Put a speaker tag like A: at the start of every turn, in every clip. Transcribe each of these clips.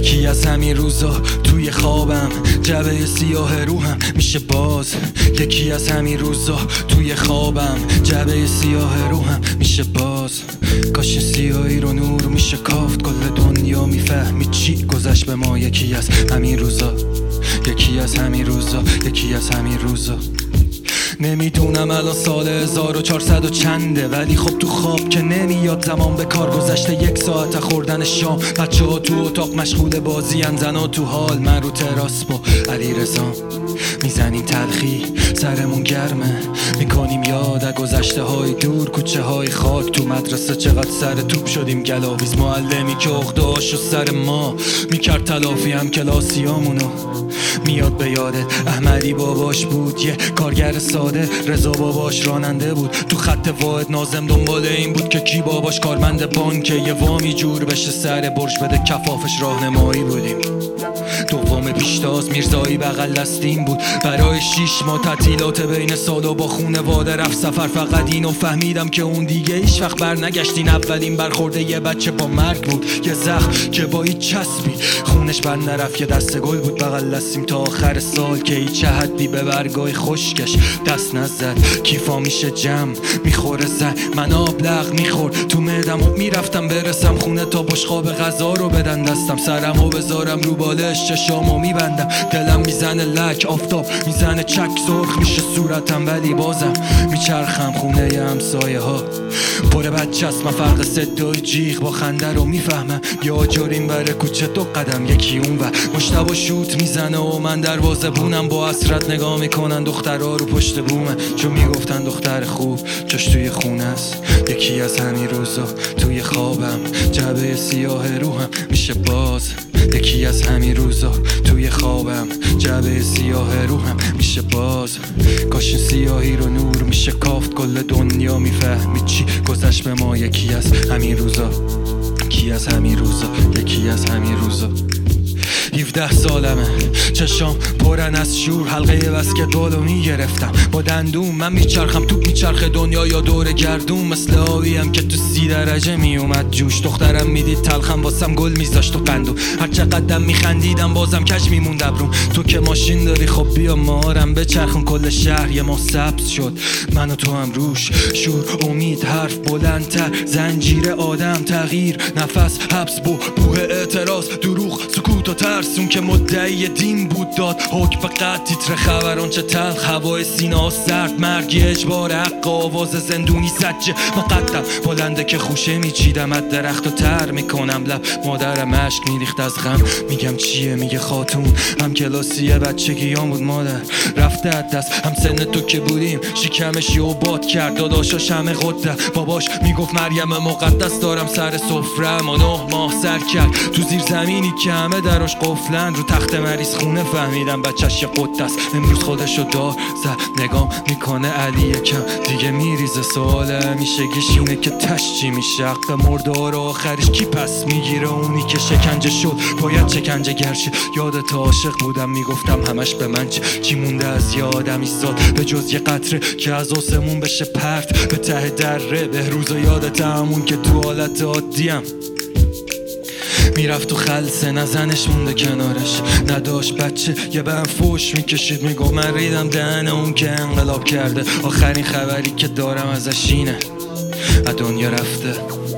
A: یکی از همین روزا توی خوابم جعبه سیاه روحم میشه باز. یکی از همین روزا توی خوابم جعبه سیاه روحم میشه باز. کاش سیاهی رو نور میشه کافت، کل دنیا میفهمی چی گذشت به ما. یکی از همین روزا، یکی از همین روزا، یکی از همین روزا. نمیدونم الان سال 1400 و چنده، ولی خب تو خواب که نمیاد زمان به کار گذشته. 1 ساعت خوردن شام، بچه ها تو اتاق مشغول بازی ان، زنا تو حال، من رو تراس با علیرضا میزنیم تلخی، سرمون گرمه میکنیم یاد از گذشته های دور، کوچه های خاک تو مدرسه چقدر سر توپ شدیم گلاویز. معلمی که عقده‌هاشو سر ما میکرد تلافی، هم کلاسیامونو میاد به یادت. احمدی باباش بود یه کارگر ساده، رضا باباش راننده بود تو خط واحد، ناظم دنبال این بود که کی باباش کارمند بانکه، یه وامی جور بشه سر برج بده کفافش راهنمایی بودیم. دوم پیشتاز میرزایی بغل دستیم بود، برای 6 ماه تعطیلات بین سالا با خونواده رفت سفر. فقط اینو فهمیدم که اون دیگه هیچ وقت برنگشتین. اولین برخورده یه بچه با مرگ بود، یه زخم که با هیچ چسبی خونش بر نرفت. یه دسته گل بود بغل دستیم تا آخر سال که هیچ حدی به برگای خشکش دست نزد. کیفا میشه جمع میخوره زن، من آب لغ میخورد تو معدم و میرفتم برسم خونه تا بشقاب غذا رو بدن دستم. سرمو بذارم رو بالش، چشامو میبندم، دلم میزنه لک، آفتاب میزنه چک، سرخ میشه صورتم ولی بازم میچرخم. خونه همسایه ها پر بچه است، من فرق صدای جیغ با خنده رو میفهمم. یا آجرین بره کوچه 2 قدم یکی اون و مشتبه شوت میزنه و من دروازه بونم، با حسرت نگاه میکنن دخترها رو پشت بومه، چون میگفتن دختر خوب جاش توی خونه است. یکی از همین روزا توی خوابم جعبه سیاه روحم میشه باز. یکی از همین روزا توی خوابم جعبه سیاه روحم میشه باز. کاش سیاهی رو نور میشه کافت، کل دنیا میفهمی چی گذشت به ما. یکی از همین روزا، یکی از همین روزا، یکی از همین روزا. 17 سالمه، چشام پرن از شور، حلقه بسکتبالو میگرفتم با دندون. من میچرخم توپ میچرخه دنیا یا دور گردون، مثل آبیم که تو 30 درجه میومد جوش. دخترم میدید تلخم واسم گل میذاشت و قندون، هر چقدر میخندیدم بازم کج میموند ابروم. تو که ماشین داری خب بیا مارم بچرخون، کل شهر یه ما سبز شد، من و تو هم روش. شور، امید، حرف بلندتر، زنجیره آدم تغییر، نفس، حبس، بوه اعتراض، دروغ، سکوت و ترسون که مدعی دین بود داد حکم به قد. تیتر خبران چه تلخ، هوای سینا سرد، مرگی اجبار حق، آواز زندونی زجه مقدم بلنده که خوشه میچیدم از درخت و تر میکنم لب. مادرم اشک میریخت از غم، میگم چیه؟ میگه خاتون هم کلاسیه بچگیام بود مادر رفته از دست. هم سن تو که بودیم شکمش یه باد کرد، داداشا شمع قده، باباش میگفت مریم مقدس دارم سر سفره. ما 9 ماه سر کرد تو زیر زمینی که همه دراش قفلن، رو تخت مریض خونه فهمیدم بچهش یه قدس. امروز خودشو دار زد نگام میکنه علی یکم دیگه میریزه. سوال همیشگیش اینه که تش چی میشه؟ حق مردار آخرش کی پس میگیره؟ اونی که شکنجه شد باید شکنجه گرشه. یادت عاشق بودم میگفتم همش به من چی مونده از یادم ایستاد به جز یه قطره که از آسمون بشه پرت به ته دره. بهروز و یادت همون که تو حالت عادیم میرفت تو خلصه، نزنش مونده کنارش، نداشت بچه یه به هم فوش میکشید، میگو من ریدم دهن اون که انقلاب کرده. آخرین خبری که دارم ازش اینه از دنیا رفته.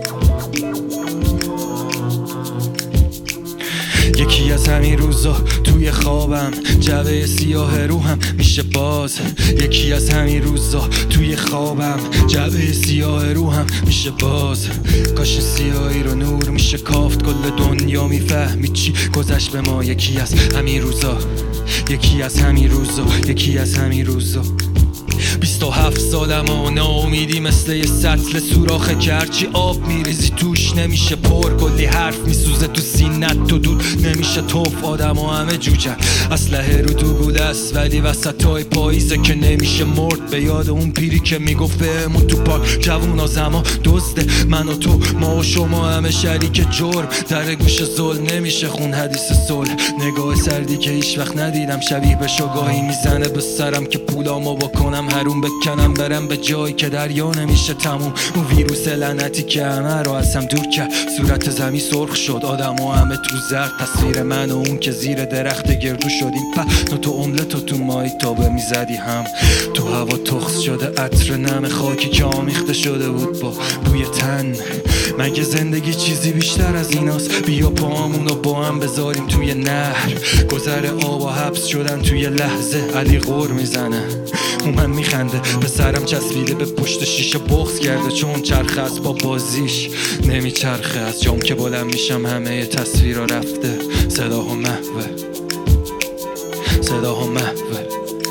A: یکی از همین روزا توی خوابم جعبه سیاه روحم میشه باز. یکی از همین روزا توی خوابم جعبه سیاه روحم میشه باز. کاش سیاهی رو نور میشه کافت، کل دنیا میفهمی چی گذشت به ما. یکی از همین روزا، یکی از همین روزا، یکی از همین روزا. 27 سالم و ناامیدی مثل یه سطل سوراخه که هرچی آب میریزی توش نمیشه پر. کلی حرف میسوزه تو سینت، تو دود نمیشه توف. آدم و همه جوجه، اسلحه رو تو گوله است ولی وسط های پاییزه که نمیشه مرد. به یاد اون پیری که میگفت بهمون تو پارک جوونا زما دزده، من و تو ما و شما همه شریک جرم. در گوش زل نمیشه خون حدیث صلح، نگاه سردی که هیچ وقت ندیدم شبیه به شگاهی میزنه به سرم که پولامو بکنم حروم بکنم برم به جایی که دریا نمیشه تموم. اون ویروس لعنتی که همه رو از هم دور کرد. صورت زمین سرخ شد، آدم و همه تو زرد. تصویر من و اون که زیر درخت گردو شدیم. پهن تو املت و تو مایی تابه میزدی هم. تو هوا تخص شده عطر نم خاکی که آمیخته شده بود با بوی تن. مگه زندگی چیزی بیشتر از ایناست؟ بیا پامونو با هم بذاریم توی نهر. گذر آب و حبس شدن توی لحظه. علی غور میزنه، من میخنده. به سرم چسبیده به پشت شیشه بغض کرده. چون چرخه از با بازیش نمیچرخه. از جام که بلند میشم همه تصویرها رفته. صداها محوه، صداها محوه.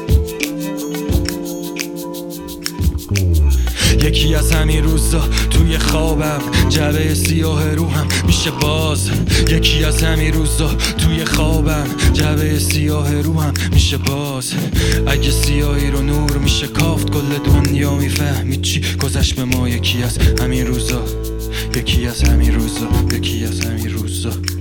A: یکی از همین روزا توی خوابم جعبه سیاه روحم میشه باز. یکی از همین روزا توی خوابم جعبه سیاه روحم میشه باز. اگه سیاهی رو نور میشه کافت کل دنیا میفهمید چی گذشت به ما. یکی از همین روزا، یکی از همین روزا، یکی از همین روزا.